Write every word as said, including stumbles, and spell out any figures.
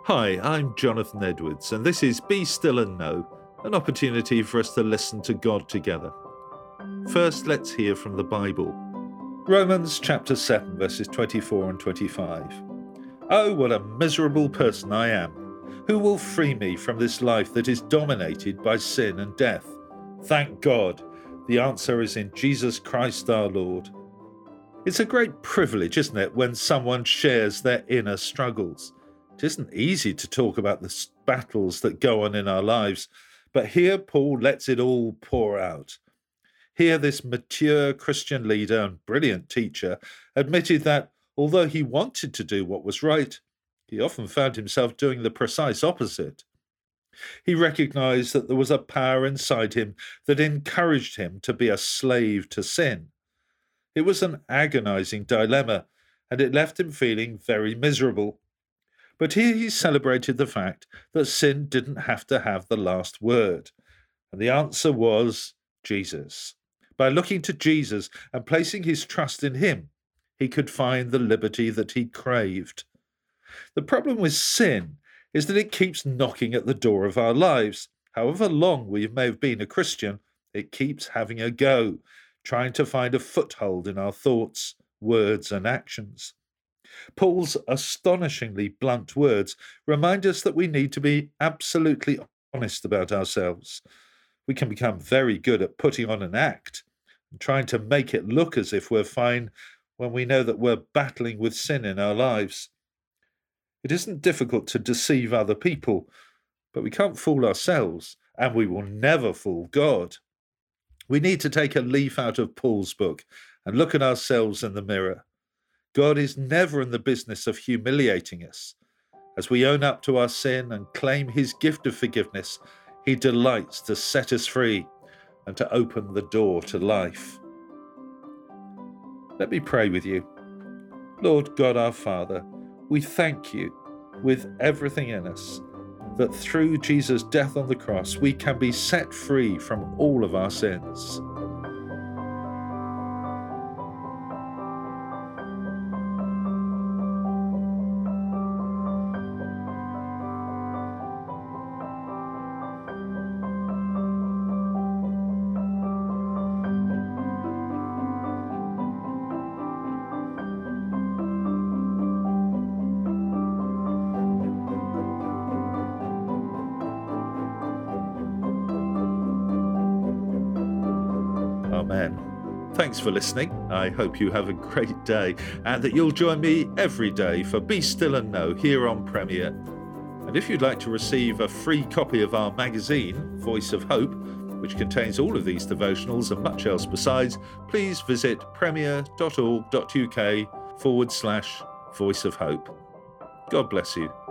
Hi, I'm Jonathan Edwards, and this is Be Still and Know, an opportunity for us to listen to God together. First, let's hear from the Bible. Romans chapter seven, verses twenty-four and twenty-five. Oh, what a miserable person I am! Who will free me from this life that is dominated by sin and death? Thank God, the answer is in Jesus Christ our Lord. It's a great privilege, isn't it, when someone shares their inner struggles. It isn't easy to talk about the battles that go on in our lives, but here Paul lets it all pour out. Here this mature Christian leader and brilliant teacher admitted that although he wanted to do what was right, he often found himself doing the precise opposite. He recognized that there was a power inside him that encouraged him to be a slave to sin. It was an agonizing dilemma, and it left him feeling very miserable. But here he celebrated the fact that sin didn't have to have the last word. And the answer was Jesus. By looking to Jesus and placing his trust in him, he could find the liberty that he craved. The problem with sin is that it keeps knocking at the door of our lives. However long we may have been a Christian, it keeps having a go, trying to find a foothold in our thoughts, words, and actions. Paul's astonishingly blunt words remind us that we need to be absolutely honest about ourselves. We can become very good at putting on an act and trying to make it look as if we're fine when we know that we're battling with sin in our lives. It isn't difficult to deceive other people, but we can't fool ourselves, and we will never fool God. We need to take a leaf out of Paul's book and look at ourselves in the mirror. God is never in the business of humiliating us. As we own up to our sin and claim his gift of forgiveness, he delights to set us free and to open the door to life. Let me pray with you. Lord God our Father, we thank you with everything in us that through Jesus' death on the cross we can be set free from all of our sins. Amen. Thanks for listening. I hope you have a great day and that you'll join me every day for Be Still and Know here on Premier. And if you'd like to receive a free copy of our magazine, Voice of Hope, which contains all of these devotionals and much else besides, please visit premier.org.uk forward slash Voice of Hope. God bless you.